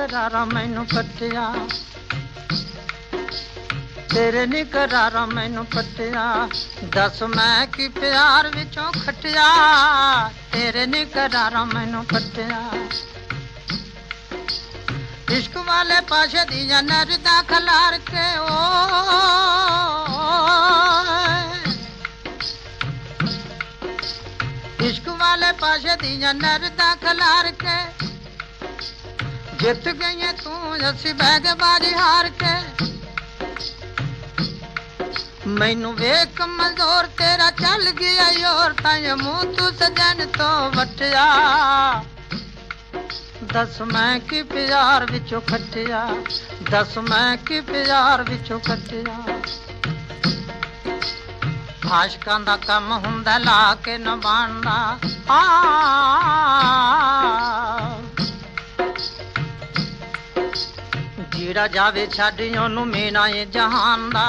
करारा मैनू कटिया, तेरे नी करारा मैनू कटिया। दस मैं की प्यार विचों खटिया, तेरे नी करारा मैनू कटिया। इश्क वाले पाशे दिया नरदा खलार के ओ, इश्क वाले पाशे दिया नरदा खलार के। जित गई तू असी बैग बारी हार के। मैनू वेख कमजोर तेरा चल गया योर, तां मुंह तू सजन तो वटिया। दस मैं की प्यार विचों खटिया, दस मैं की प्यार विचों खटिया। आशकां दा कम हुंदा ला के न बांदा, जीड़ा जावे छड्ड ओनू मीना ए जहान दा।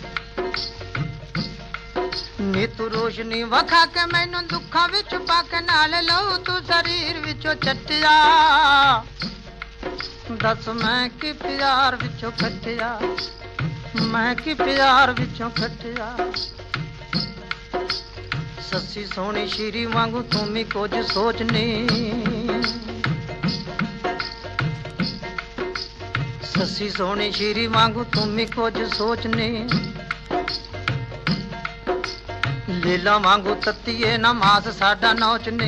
नी तू रोशनी वखा के मैनू दुखा विच पाके, नाल लहू तू शरीर विचों चटिया। दस मैं की प्यार विचों खटिया, मैं की प्यार विचों खटिया। सस्सी सोहनी श्री वांगू तू भी कुछ सोचनी, सस्सी सोहनी श्री वांगू तू भी कुछ सोचनी। लीला वांगू तत्तीए ना मास साडा नौचने।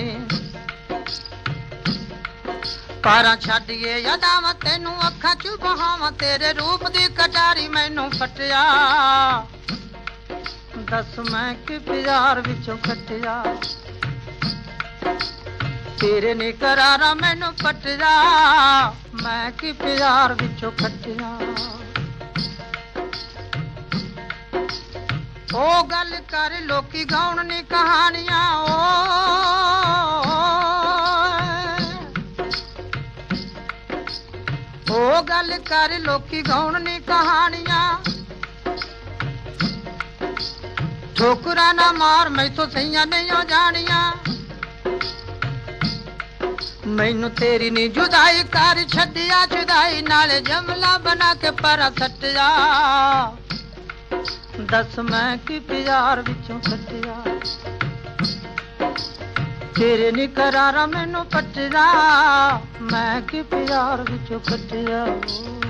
पारा छड्डिए यादां तेनू अखां च बहावां, तेरे रूप दी कटारी मैनू फटिया। दस मैं की प्यार विचों खटिया, तेरे नी करारा मैनू पटिया। मैं की प्यार विचों खटिया। ओ गल कर लोकी गाउण नी कहानियां, ओ गल कर लोकी गाउण नी कहानियां। ठोकरा ना मार मैथों सही नहीं हो जानिया। मैनू तेरी नी जुदाई कर छड्डिया जुदाई, नाले जमला बना के परा सटिया। दस मैं की प्यार विचों खटिया, तेरे नी करारा मैनू पटिया। मैं की प्यार विचों खटिया।